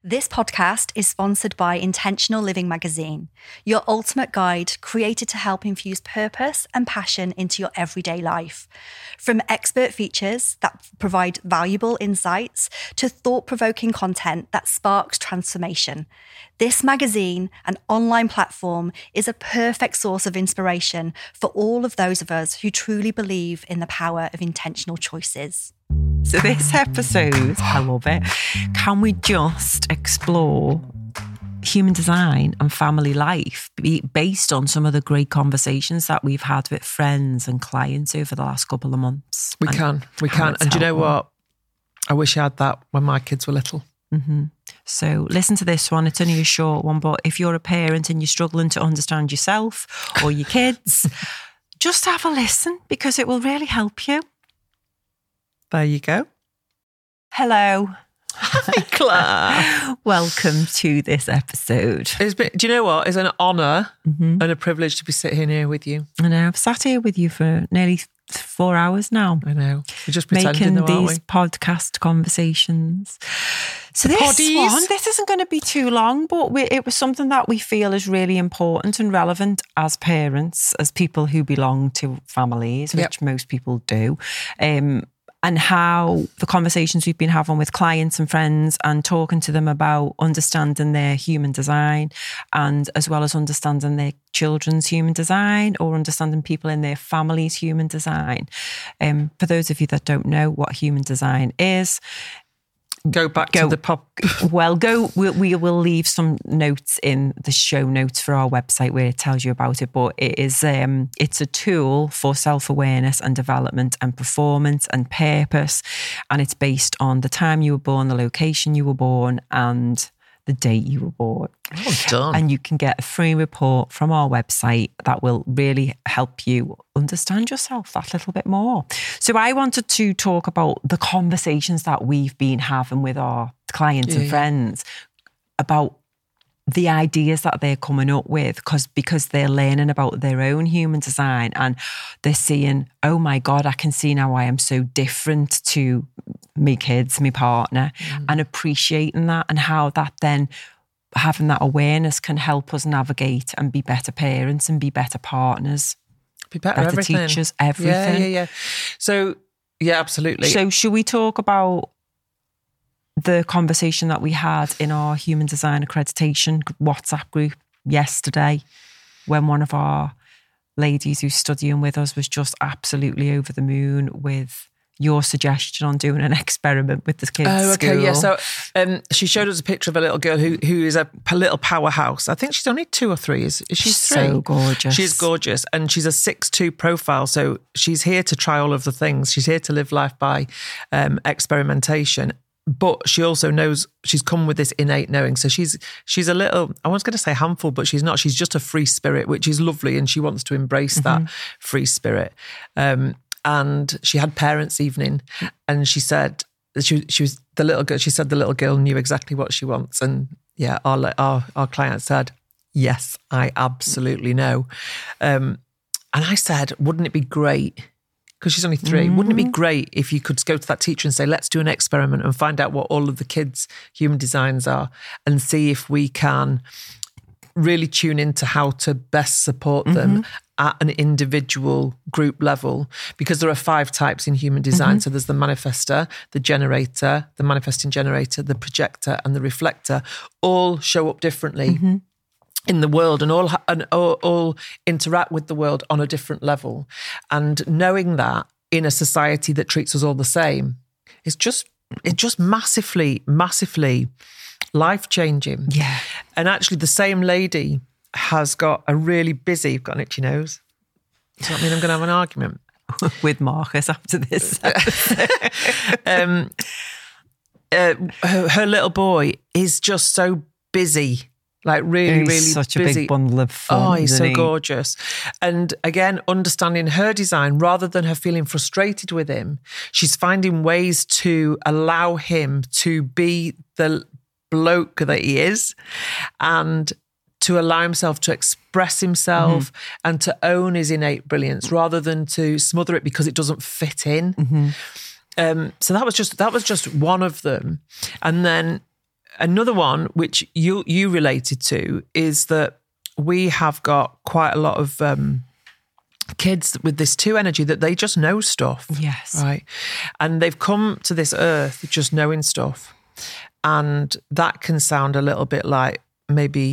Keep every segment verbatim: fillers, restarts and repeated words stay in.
This podcast is sponsored by Intentional Living Magazine, your ultimate guide created to help infuse purpose and passion into your everyday life. From expert features that provide valuable insights to thought-provoking content that sparks transformation, this magazine, an online platform, is a perfect source of inspiration for all of those of us who truly believe in the power of intentional choices. So this episode, I love it. Can we just explore human design and family life based on some of the great conversations that we've had with friends and clients over the last couple of months? We can, we can. And do you know what? I wish I had that when my kids were little. Mm-hmm. So listen to this one. It's only a short one, but if you're a parent and you're struggling to understand yourself or your kids, just have a listen because it will really help you. There you go. Hello. Hi, Claire. Welcome to this episode. It's been, do you know what? It's an honour mm-hmm. and a privilege to be sitting here with you. I know. I've sat here with you for nearly four hours now. I know. We're just pretending, making though, aren't these we? podcast conversations. So this Poddies. one, this isn't going to be too long, but we, it was something that we feel is really important and relevant as parents, as people who belong to families, which Yep. most people do. Um, and how the conversations we've been having with clients and friends and talking to them about understanding their human design and as well as understanding their children's human design or understanding people in their family's human design. Um, for those of you that don't know what human design is, Go back Go. to the pop. well, go. We, we will leave some notes in the show notes for our website where it tells you about it. But it is, um, it's a tool for self-awareness and development and performance and purpose, and it's based on the time you were born, the location you were born, and the date you were born. Well done. And you can get a free report from our website that will really help you understand yourself that little bit more. So I wanted to talk about the conversations that we've been having with our clients yeah, and friends about the ideas that they're coming up with because because they're learning about their own human design and they're seeing, oh my God, I can see now I am so different to me kids, my partner, mm. and appreciating that and how that then having that awareness can help us navigate and be better parents and be better partners, Be better, better everything. teachers, everything. Yeah, yeah, yeah. So, yeah, absolutely. So should we talk about the conversation that we had in our human design accreditation WhatsApp group yesterday when one of our ladies who's studying with us was just absolutely over the moon with your suggestion on doing an experiment with the kids' Oh, okay, school. yeah. So um, she showed us a picture of a little girl who who is a p- little powerhouse. I think she's only two or three. Is, is she three? So gorgeous. She's gorgeous. And she's a six two profile. So she's here to try all of the things. She's here to live life by um, experimentation. But she also knows she's come with this innate knowing. So she's she's a little, I was going to say handful, but she's not. She's just a free spirit, which is lovely. And she wants to embrace mm-hmm. that free spirit. Um, and she had parents' evening and she said, she, she was the little girl, she said the little girl knew exactly what she wants. And yeah, our, our, our client said, yes, I absolutely know. Um, and I said, wouldn't it be great? Because she's only three. Mm-hmm. Wouldn't it be great if you could go to that teacher and say, let's do an experiment and find out what all of the kids' human designs are and see if we can really tune into how to best support mm-hmm. them at an individual group level? Because there are five types in human design. Mm-hmm. So there's the manifestor, the generator, the manifesting generator, the projector and the reflector, all show up differently. Mm-hmm. in the world and all, and all all interact with the world on a different level. And knowing that in a society that treats us all the same is just, it's just massively, massively life-changing. Yeah. And actually the same lady has got a really busy, got an itchy nose. Does that mean I'm going to have an argument? With Marcus after this. um, uh, her, her little boy is just so busy. Like really, he's really such busy. a big bundle of fun. Oh, he's so he? gorgeous. And again, understanding her design, rather than her feeling frustrated with him, she's finding ways to allow him to be the bloke that he is and to allow himself to express himself mm-hmm. and to own his innate brilliance rather than to smother it because it doesn't fit in. Mm-hmm. Um, so that was just that was just one of them. And then Another one which you you related to is that we have got quite a lot of um, kids with this two energy that they just know stuff. Yes. Right. And they've come to this earth just knowing stuff. And that can sound a little bit like maybe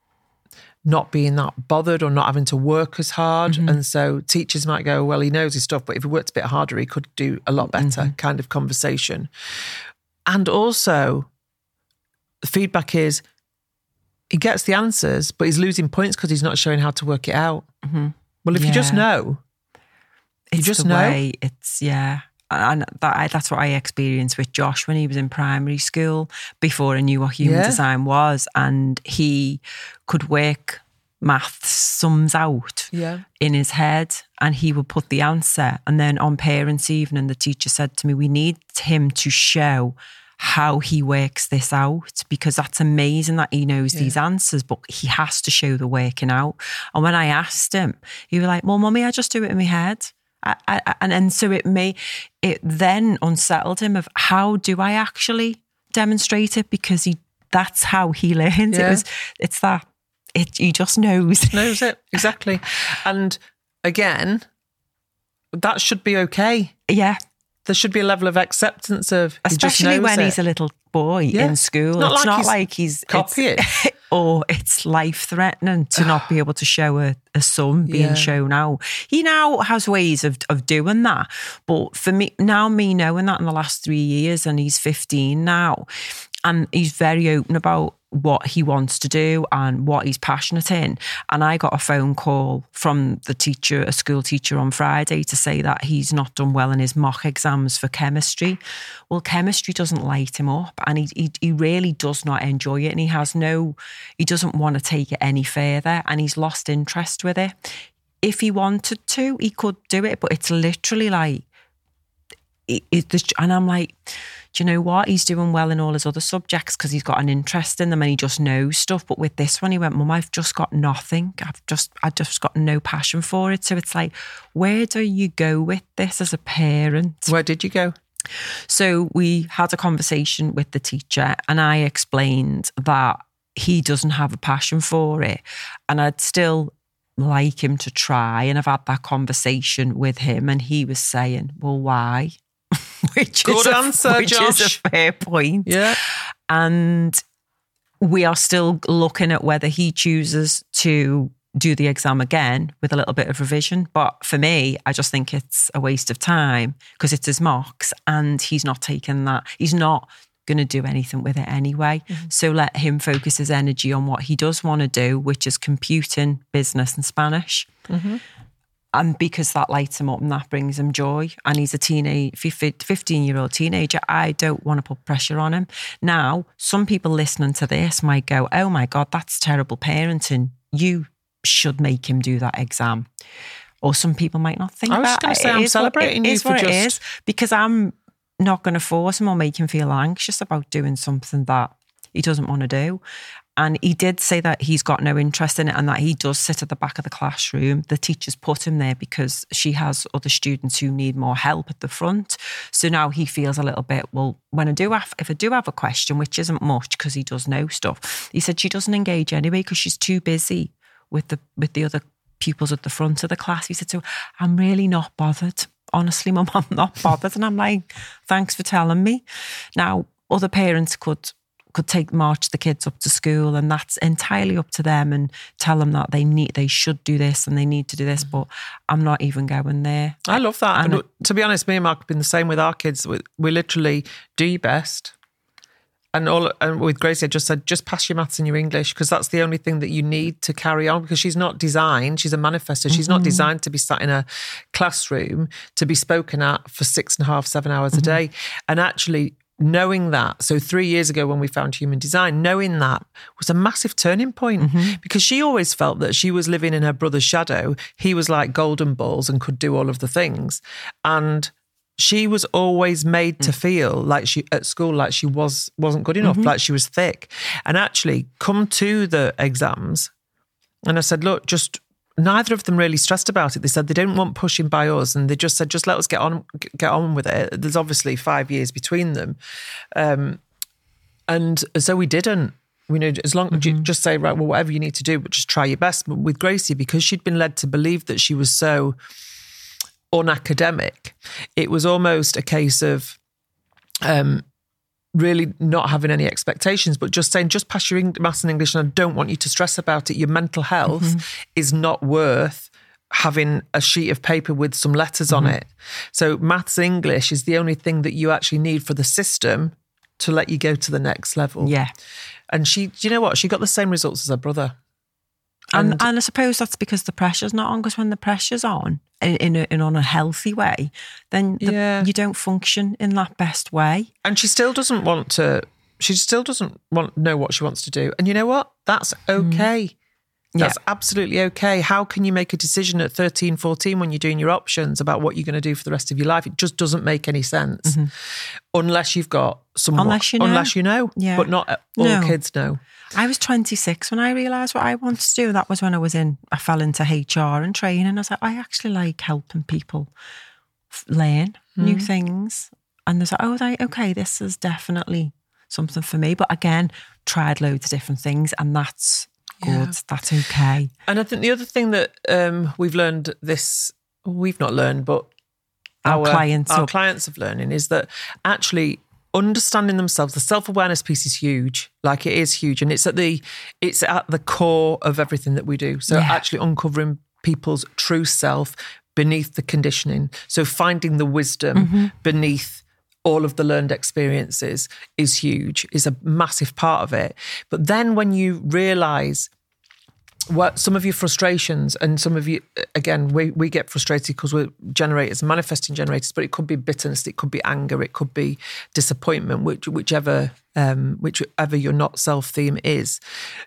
not being that bothered or not having to work as hard. Mm-hmm. And so teachers might go, well, he knows his stuff, but if he worked a bit harder, he could do a lot better, mm-hmm. kind of conversation. And also the feedback is he gets the answers, but he's losing points because he's not showing how to work it out. Mm-hmm. Well, if yeah. you just know, you it's just the know. Way it's, yeah. And that, I, that's what I experienced with Josh when he was in primary school before I knew what human yeah. design was. And he could work maths sums out yeah. in his head and he would put the answer. And then on parents' evening, the teacher said to me, we need him to show how he works this out, because that's amazing that he knows yeah. these answers, but he has to show the working out. And when I asked him, he was like, well, mummy, I just do it in my head. I, I, and and so it may it then unsettled him of how do I actually demonstrate it, because he that's how he learns. Yeah. It was it's that it he just knows knows it exactly. And again, that should be okay. Yeah, there should be a level of acceptance of, especially when it. he's a little boy yeah. in school. Not it's like not he's like he's copying. Or it's life-threatening to not be able to show a, a sum being yeah. shown out. He now has ways of, of doing that. But for me, now me knowing that in the last three years, and he's fifteen now, and he's very open about what he wants to do and what he's passionate in. And I got a phone call from the teacher, a school teacher on Friday, to say that he's not done well in his mock exams for chemistry. Well, chemistry doesn't light him up, and he, he, he really does not enjoy it. And he has no, he doesn't want to take it any further, and he's lost interest with it. If he wanted to, he could do it, but it's literally like, it, it, and I'm like, do you know what? He's doing well in all his other subjects because he's got an interest in them and he just knows stuff. But with this one, he went, Mum, I've just got nothing. I've just, I've just got no passion for it. So it's like, where do you go with this as a parent? Where did you go? So we had a conversation with the teacher and I explained that he doesn't have a passion for it. And I'd still like him to try. And I've had that conversation with him and he was saying, well, why? Which Good is a, answer, which Josh. is a fair point. Yeah. And we are still looking at whether he chooses to do the exam again with a little bit of revision. But for me, I just think it's a waste of time because it's his mocks and he's not taking that. He's not going to do anything with it anyway. Mm-hmm. So let him focus his energy on what he does want to do, which is computing, business and Spanish. Mm-hmm. And because that lights him up and that brings him joy. And he's a teenage, fifteen-year-old teenager. I don't want to put pressure on him. Now, some people listening to this might go, oh my God, that's terrible parenting. You should make him do that exam. Or some people might not think that. I was going to say, I'm celebrating you for just... It is, because I'm not going to force him or make him feel anxious about doing something that he doesn't want to do. And he did say that he's got no interest in it and that he does sit at the back of the classroom. The teacher's put him there because she has other students who need more help at the front. So now he feels a little bit, well, when I do have, if I do have a question, which isn't much because he does know stuff, he said she doesn't engage anyway because she's too busy with the with the other pupils at the front of the class. He said, so I'm really not bothered. Honestly, Mum, I'm not bothered. And I'm like, thanks for telling me. Now, other parents could... could take march the kids up to school and that's entirely up to them and tell them that they need they should do this and they need to do this, but I'm not even going there. I love that. And, and to be honest, me and Mark have been the same with our kids. We, we literally do your best. And all and with Gracie, I just said, just pass your maths and your English because that's the only thing that you need to carry on because she's not designed, she's a manifestor, she's mm-hmm. not designed to be sat in a classroom to be spoken at for six and a half, seven hours mm-hmm. a day. And actually knowing that, so three years ago when we found human design, knowing that was a massive turning point mm-hmm. because she always felt that she was living in her brother's shadow. He was like golden balls and could do all of the things. And she was always made to feel like she at school, like she was, wasn't good enough, mm-hmm. like she was thick. And actually come to the exams and I said, look, just... neither of them really stressed about it. They said they don't want pushing by us and they just said, just let us get on get on with it. There's obviously five years between them. Um, And so we didn't. We know as long as mm-hmm. you just say, right, well, whatever you need to do, but just try your best. But with Gracie, because she'd been led to believe that she was so unacademic, it was almost a case of um, really not having any expectations, but just saying, just pass your maths and English, and I don't want you to stress about it. Your mental health mm-hmm. is not worth having a sheet of paper with some letters mm-hmm. on it. So maths and English is the only thing that you actually need for the system to let you go to the next level. Yeah. And she, do you know what? She got the same results as her brother. And, and, and I suppose that's because the pressure's not on, because when the pressure's on, in, in, a, in on a healthy way, then the, yeah. you don't function in that best way. And she still doesn't want to, she still doesn't want know what she wants to do. And you know what? That's okay. Mm. That's yeah. absolutely okay. How can you make a decision at thirteen, fourteen when you're doing your options about what you're going to do for the rest of your life? It just doesn't make any sense mm-hmm. unless you've got someone. Unless you know. Unless you know. Yeah. But not all no. kids know. I was twenty-six when I realised what I wanted to do. That was when I was in, I fell into H R and training. I was like, I actually like helping people learn mm. new things. And there's like, oh, right, okay, this is definitely something for me. But again, tried loads of different things, and that's good. Yeah. That's okay. And I think the other thing that um, we've learned this, we've not learned, but our, our clients, our are, clients have learning is that actually understanding themselves, the self-awareness piece is huge. Like it is huge, and it's at the it's at the core of everything that we do. So yeah. actually uncovering people's true self beneath the conditioning. So finding the wisdom mm-hmm. beneath all of the learned experiences is huge, is a massive part of it. But then when you realise what some of your frustrations, and some of you, again, we, we get frustrated because we're generators, manifesting generators, but it could be bitterness, it could be anger, it could be disappointment, which, whichever, um, whichever your not self theme is.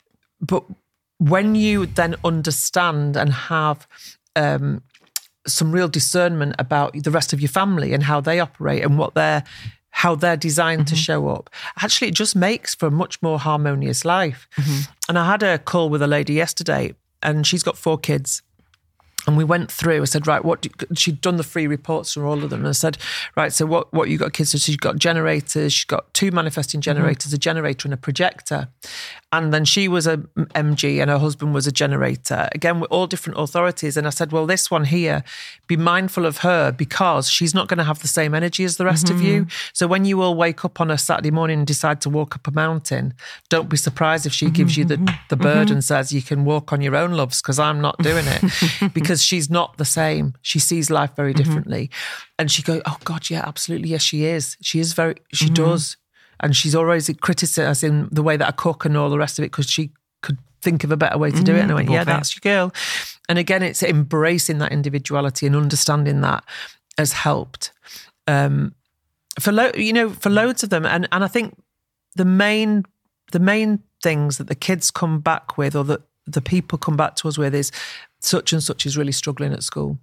But when you then understand and have um, some real discernment about the rest of your family and how they operate and what they're how they're designed mm-hmm. to show up, actually it just makes for a much more harmonious life. Mm-hmm. And I had a call with a lady yesterday, and she's got four kids. And we went through, I said, right, what do, she'd done the free reports for all of them. And I said, right, so what, what you got kids? So she's got generators, she's got two manifesting generators, mm-hmm. a generator and a projector. And then she was a M G and her husband was a generator. Again, with all different authorities. And I said, well, this one here, be mindful of her because she's not going to have the same energy as the rest mm-hmm. of you. So when you all wake up on a Saturday morning and decide to walk up a mountain, don't be surprised if she mm-hmm. gives you the, the bird mm-hmm. and says, you can walk on your own, loves, because I'm not doing it. Because Because she's not the same. She sees life very differently. Mm-hmm. And she goes, oh God, yeah, absolutely. Yes, she is. She is very, she mm-hmm. does. And she's always criticising the way that I cook and all the rest of it because she could think of a better way to mm-hmm. do it. And I went, yeah, that's your girl. And again, it's embracing that individuality and understanding that has helped. Um, for lo- you know, for loads of them. And, and I think the main, the main things that the kids come back with, or that the people come back to us with, is such and such is really struggling at school.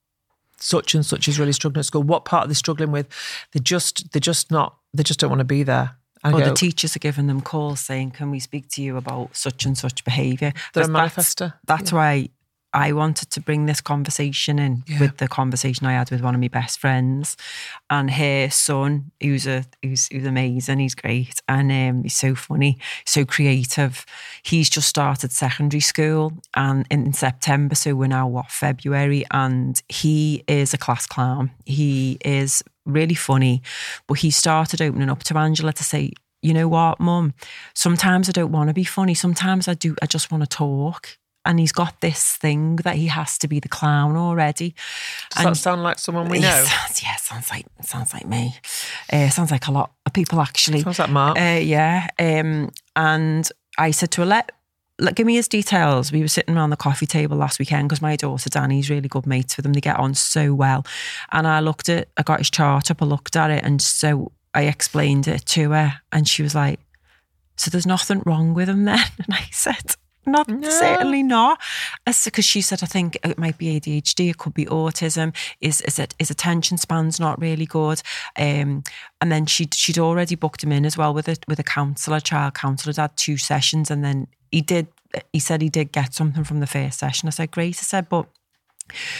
Such and such is really struggling at school. What part are they struggling with? They just, they're just not, they just don't want to be there. I or go, the teachers are giving them calls saying, can we speak to you about such and such behaviour? They're a manifester. That's, that's yeah. why I wanted to bring this conversation in yeah. with the conversation I had with one of my best friends, and her son, who's a who's, who's amazing. He's great, and um, he's so funny, so creative. He's just started secondary school, and in, in September, so we're now what February, and he is a class clown. He is really funny, but he started opening up to Angela to say, you know what, Mum, sometimes I don't want to be funny. Sometimes I do. I just want to talk. And he's got this thing that he has to be the clown already. Does and that sound like someone we know? Sounds, yeah, sounds like sounds like me. Uh, sounds like a lot of people actually. Sounds like Mark. Uh, yeah. Um, and I said to her, let, let give me his details. We were sitting around the coffee table last weekend because my daughter Danny's really good mates with him. They get on so well. And I looked at, I got his chart up, I looked at it, and so I explained it to her, and she was like, "So there's nothing wrong with him then?" And I said, Not no. certainly not. Because she said, I think it might be A D H D, it could be autism. Is is it his attention span's not really good? Um, and then she she'd already booked him in as well with a with a counsellor, child counsellor. Had two sessions, and then he did. He said he did get something from the first session. I said, great. I said, but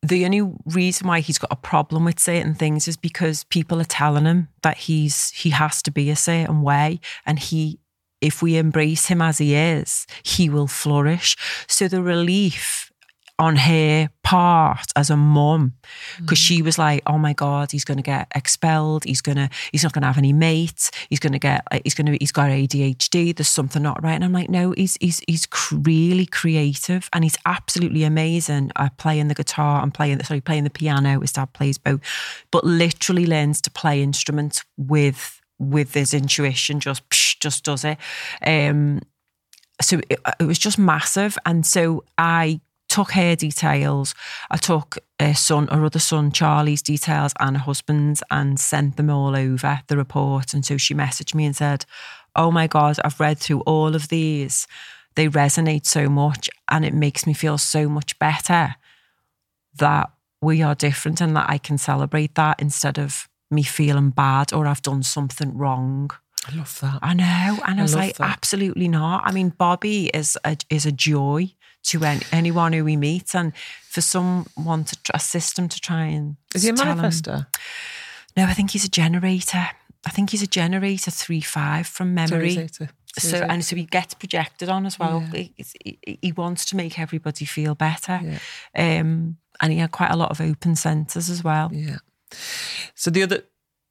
the only reason why he's got a problem with certain things is because people are telling him that he's he has to be a certain way, and he, if we embrace him as he is, he will flourish. So the relief on her part as a mum, because mm. she was like, oh my God, he's going to get expelled. He's going to, he's not going to have any mates. He's going to get, he's going to, he's got A D H D. There's something not right. And I'm like, no, he's, he's, he's really creative, and he's absolutely amazing at playing the guitar and playing, sorry, playing the piano. His dad plays both, but literally learns to play instruments with, with his intuition, just, psh, just does it. Um, so it, it was just massive. And so I took her details. I took her son, her other son, Charlie's details, and her husband's, and sent them all over the report. And so she messaged me and said, oh my God, I've read through all of these. They resonate so much, and it makes me feel so much better that we are different, and that I can celebrate that instead of me feeling bad or I've done something wrong. I love that. I know. And I, I was like, that. absolutely not. I mean, Bobby is a, is a joy to any, anyone who we meet, and for someone to assist him to try and is he a tell manifestor? Him, no, I think he's a generator. I think he's a generator three five from memory. So, so, so and so he gets projected on as well. Yeah. He, he, he wants to make everybody feel better, yeah. um, and he had quite a lot of open centres as well. Yeah. So the other,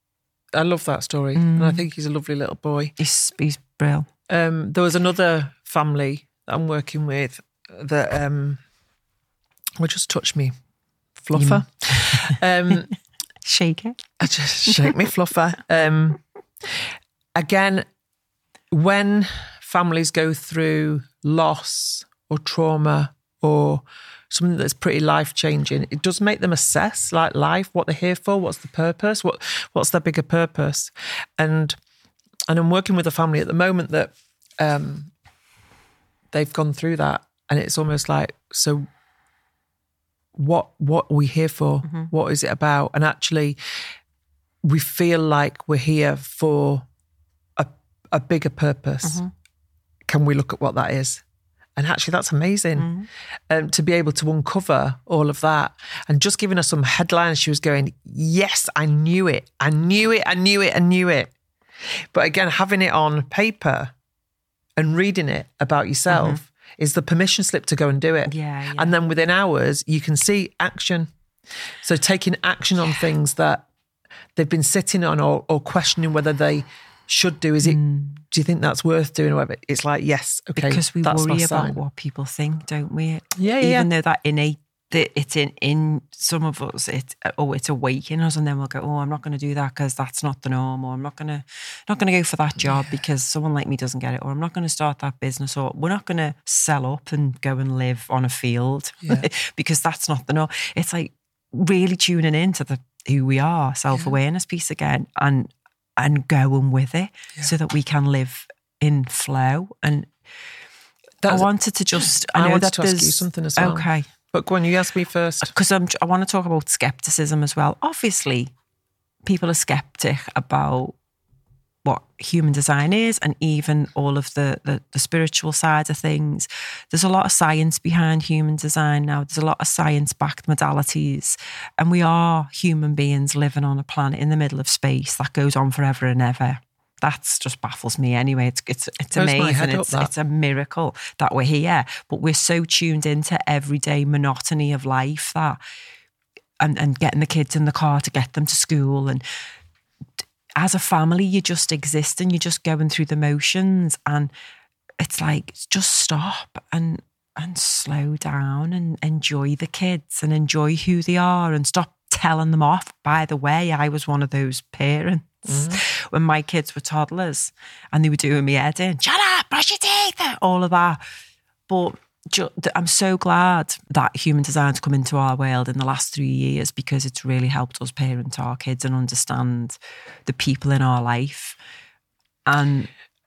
I love that story, mm. and I think he's a lovely little boy. He's he's brilliant. Um, there was another family that I'm working with that um will just touch me fluffer. um shake it. I just shake me fluffer. Um again, when families go through loss or trauma or something that's pretty life-changing, it does make them assess like life, what they're here for, what's the purpose, what what's their bigger purpose. And and I'm working with a family at the moment that um they've gone through that. And it's almost like, so what what are we here for? Mm-hmm. What is it about? And actually, we feel like we're here for a, a bigger purpose. Mm-hmm. Can we look at what that is? And actually, that's amazing. Mm-hmm. Um, to be able to uncover all of that. And just giving us some headlines, she was going, yes, I knew it. I knew it, I knew it, I knew it. But again, having it on paper and reading it about yourself, mm-hmm. is the permission slip to go and do it. Yeah, yeah. And then within hours, you can see action. So taking action on things that they've been sitting on or, or questioning whether they should do. Is it, mm. do you think that's worth doing? Or whatever? It's like, yes, okay. Because we that's worry about what people think, don't we? Yeah, Even yeah. though that innate, that it's in, in some of us, it, oh, it's awakening us, and then we'll go, oh, I'm not going to do that because that's not the norm, or I'm not going to not going to go for that job yeah. because someone like me doesn't get it, or I'm not going to start that business, or we're not going to sell up and go and live on a field yeah. because that's not the norm. It's like really tuning into the who we are, self-awareness yeah. piece again, and and going with it yeah. so that we can live in flow. And That's, I wanted to just, I, I know wanted that to there's, ask you something as well. Okay. But go on, you ask me first. Because I'm, I want to talk about skepticism as well. Obviously, people are skeptic about what human design is, and even all of the, the, the spiritual side of things. There's a lot of science behind human design now. There's a lot of science-backed modalities. And we are human beings living on a planet in the middle of space that goes on forever and ever. That's just baffles me anyway. It's it's it's amazing. It's, it's a miracle that we're here. But we're so tuned into everyday monotony of life that and, and getting the kids in the car to get them to school. And as a family, you just exist and you're just going through the motions. And it's like, just stop and and slow down and enjoy the kids and enjoy who they are and stop telling them off. By the way, I was one of those parents. Mm-hmm. When my kids were toddlers and they were doing me head in, shut up, brush your teeth, all of that. But ju- I'm so glad that human design's come into our world in the last three years because it's really helped us parent our kids and understand the people in our life. And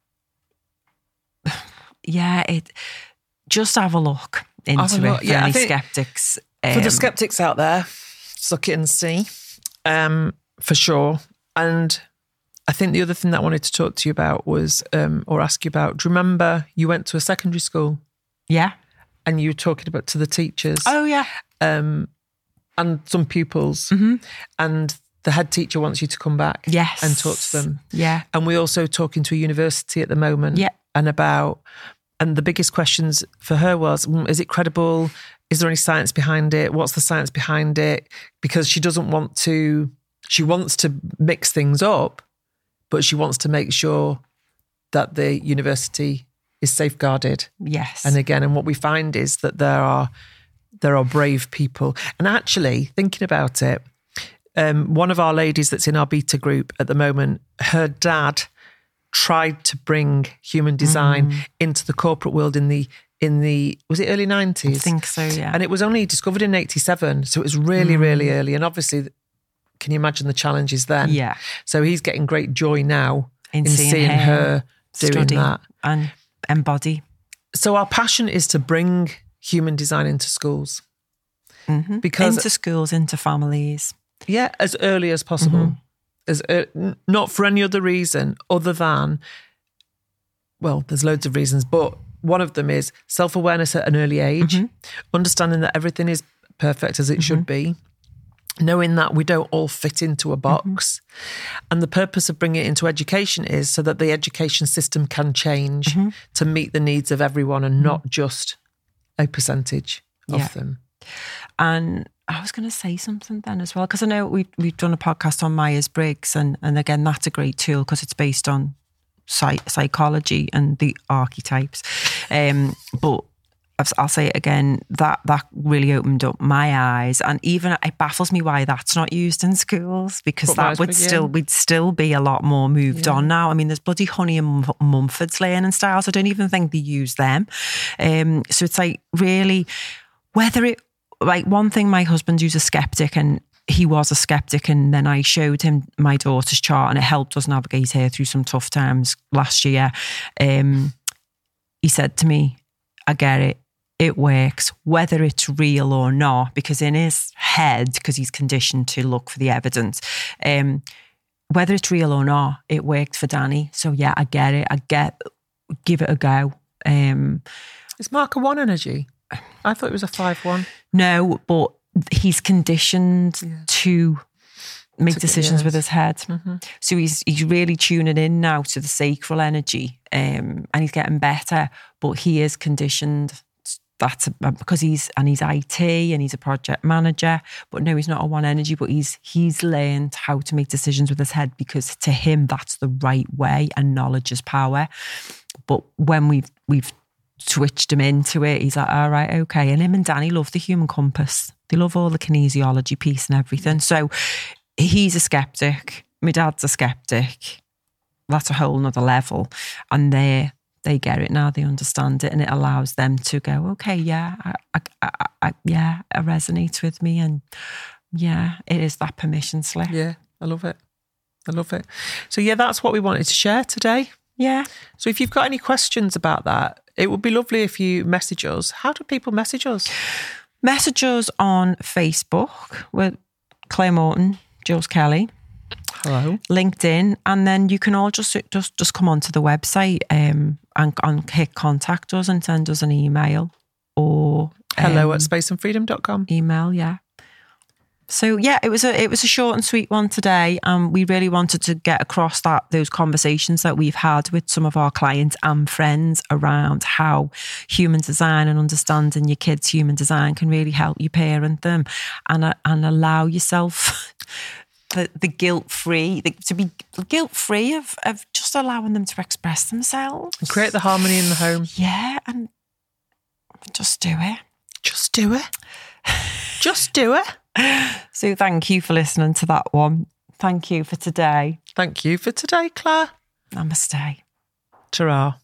yeah, it just have a look into have a look. it for yeah, any skeptics. Um, for the skeptics out there, suck it and see, um, for sure. And I think the other thing that I wanted to talk to you about was, um, or ask you about, do you remember you went to a secondary school? Yeah. And you were talking about to the teachers. Oh, yeah. Um, and some pupils. Mm-hmm. And the head teacher wants you to come back yes. and talk to them. Yeah. And we're also talking to a university at the moment. Yeah. And about, and the biggest questions for her was, is it credible? Is there any science behind it? What's the science behind it? Because she doesn't want to, she wants to mix things up, but she wants to make sure that the university is safeguarded. Yes. And again, and what we find is that there are, there are brave people. And actually, thinking about it, Um, one of our ladies that's in our beta group at the moment, her dad tried to bring human design mm. into the corporate world in the, in the, was it early nineties? I think so, yeah. And it was only discovered in eighty-seven. So it was really, mm. really early. And obviously, can you imagine the challenges then? Yeah. So he's getting great joy now in, in seeing, seeing her, her doing that. And embody. So our passion is to bring human design into schools. Mm-hmm. Because into schools, into families. Yeah, as early as possible. Mm-hmm. As uh, not for any other reason other than, well, there's loads of reasons, but one of them is self-awareness at an early age, mm-hmm. understanding that everything is perfect as it mm-hmm. should be, knowing that we don't all fit into a box. Mm-hmm. And the purpose of bringing it into education is so that the education system can change mm-hmm. to meet the needs of everyone and mm-hmm. not just a percentage of yeah. them. And I was going to say something then as well, because I know we've, we've done a podcast on Myers-Briggs, and, and again, that's a great tool because it's based on psych, psychology and the archetypes. Um, but I'll say it again, that that really opened up my eyes, and even it baffles me why that's not used in schools, because but that would still we'd still be a lot more moved yeah. on now. I mean, there's bloody Honey and Mumford's learning styles. I don't even think they use them. Um, so it's like really whether it. Like one thing, my husband who's a skeptic, and he was a skeptic, and then I showed him my daughter's chart and it helped us navigate her through some tough times last year. Um, he said to me, I get it, it works, whether it's real or not, because in his head, because he's conditioned to look for the evidence, um, whether it's real or not, it worked for Danny. So yeah, I get it, I get, give it a go. Um, Is Mark a one energy? I thought it was a five one. No, but he's conditioned yeah. to make to decisions get, yes. with his head. Mm-hmm. So he's he's really tuning in now to the sacral energy, um, and he's getting better. But he is conditioned. That's a, because he's and he's I T and he's a project manager. But no, he's not a one energy. But he's he's learned how to make decisions with his head, because to him that's the right way, and knowledge is power. But when we've we've switched him into it, he's like, all right, okay. And him and Danny love the human compass. They love all the kinesiology piece and everything. So he's a skeptic. My dad's a skeptic. That's a whole nother level. And they they get it now. They understand it, and it allows them to go, okay, yeah, I, I, I, I, yeah, it resonates with me, and yeah, it is that permission slip. Yeah, I love it. I love it. So yeah, that's what we wanted to share today. Yeah. So if you've got any questions about that, it would be lovely if you message us. How do people message us? Message us on Facebook with Claire Morton, Jules Kelly. Hello. LinkedIn, and then you can all just just just come onto the website um, and, and hit contact us and send us an email or hello um, at space and freedom dot com. Email, yeah. So yeah, it was a it was a short and sweet one today, and we really wanted to get across that those conversations that we've had with some of our clients and friends around how human design and understanding your kids' human design can really help you parent them, and uh, and allow yourself the the guilt free to be guilt free of of just allowing them to express themselves and create the harmony in the home. Yeah, and just do it. Just do it. Just do it. So thank you for listening to that one. Thank you for today. Thank you for today, Claire. Namaste. Ta-ra.